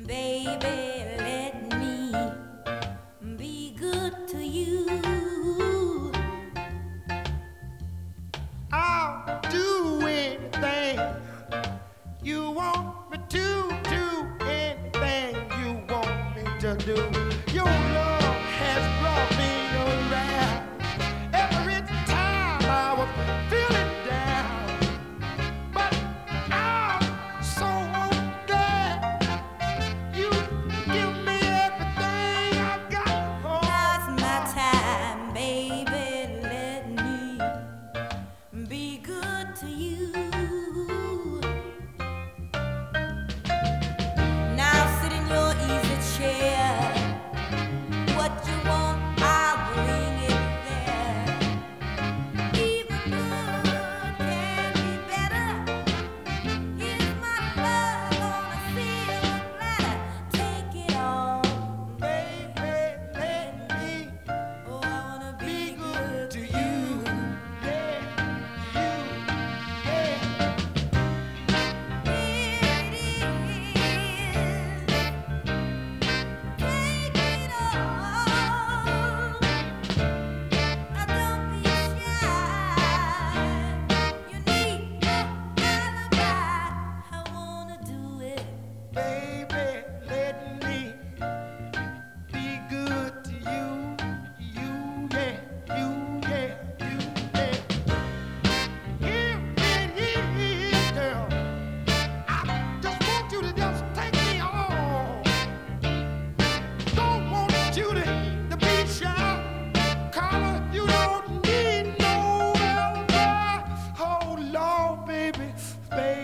Baby, let me be good to you. I'll do anything you want me to do, anything you want me to do. Your love has brought me around every time I was feeling down. But I'm so glad you give me everything I've got. Now's my time, baby, let me be good to you. Now sit in your easy chair. What you want, I'll bring it there. Even good can be better. Here's my love on a silver platter. Take it all, Baby, let me oh, I wanna be be good good to to you. you. Yeah, you, yeah. Here it is. Take it all. Don't be shy. You need no alibi. I wanna do it. Baby, let me be good to you. You, yeah, you, yeah, you, yeah. Here it is, girl. I just want you to just take me home. Don't want you to be shy. Carla, you don't need no alibi. Oh, Lord, baby, baby.